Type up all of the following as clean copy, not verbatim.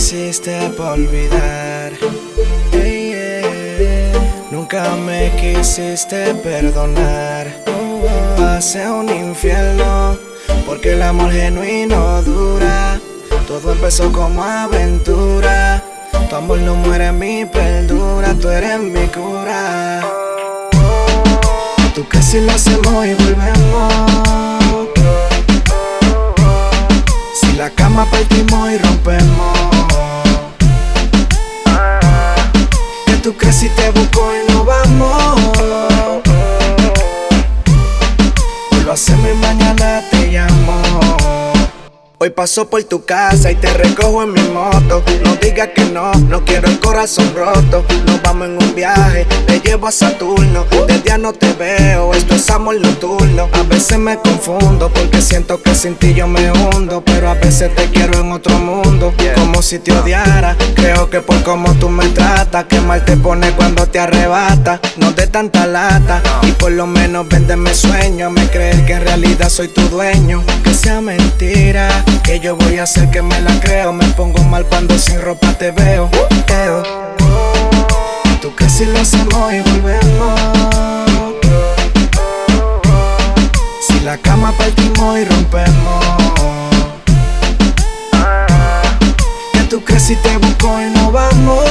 hiciste pa' olvidar. Nunca me quisiste perdonar. Pasé un infierno porque el amor genuino dura. Todo empezó como aventura. Tu amor no muere, mi perdura. Tú eres mi cura. Tú que si lo hacemos y volvemos. Si la cama partimos y rompemos. Que tú crees si te busco y nos vamos. Hoy lo hacemos y mañana te llamo. Hoy paso por tu casa y te recojo en mi moto. No digas que no, no quiero el corazón roto. Nos vamos en un viaje, te llevo a Saturno. De día no te veo, esto es amor nocturno. A veces me confundo porque siento que sin ti yo me hundo. Pero a veces te quiero en otro mundo, como si te odiara. Creo que por cómo tú me tratas, que mal te pone cuando te arrebata. No de tanta lata, y por lo menos véndeme sueño. Me creer que en realidad soy tu dueño. Que sea mentira, que yo voy a hacer que me la creo. Me pongo mal cuando sin ropa te veo. Tú que si lo hacemos y volvemos. Si la cama partimos y rompemos. Que tú crees si te busco y nos vamos.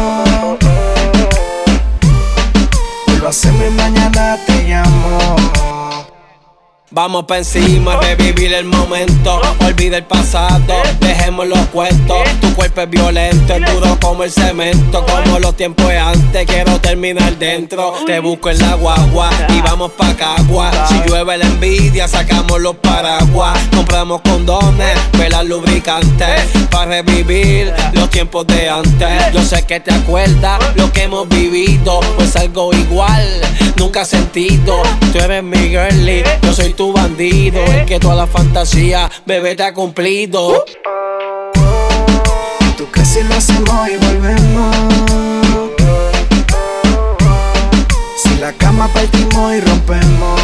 Hoy lo hacemos y mañana te llamo. Vamos pa' encima, revivir el momento. Olvida el pasado, dejemos los cuentos. Tu cuerpo es violento, es duro como el cemento. Como los tiempos de antes, quiero terminar dentro. Te busco en la guagua y vamos pa' Cagua. Si llueve la envidia, sacamos los paraguas. Compramos condones, velas lubricantes. Pa' revivir los tiempos de antes. Yo sé que te acuerdas lo que hemos vivido. Pues algo igual, nunca sentido. Tú eres mi girlie, yo soy tu bandido. El que toda la fantasía, bebé, te ha cumplido. Tú que si lo hacemos y volvemos. Si la cama partimos y rompemos.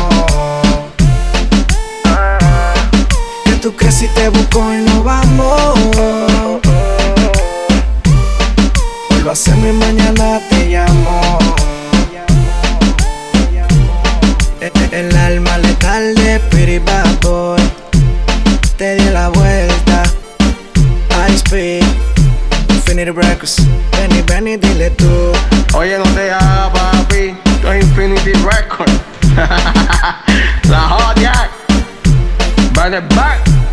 Que tú crees si te busco y nos vamos. Hoy lo hacemos y mañana te llamo. El alma letal de Pretty Bad Boy. Te di la vuelta. I speak Infinity Records. Benny, dile tú. Oye, no te hagas, papi. Esto es Infinity Records. La Hot Jack. Back to back.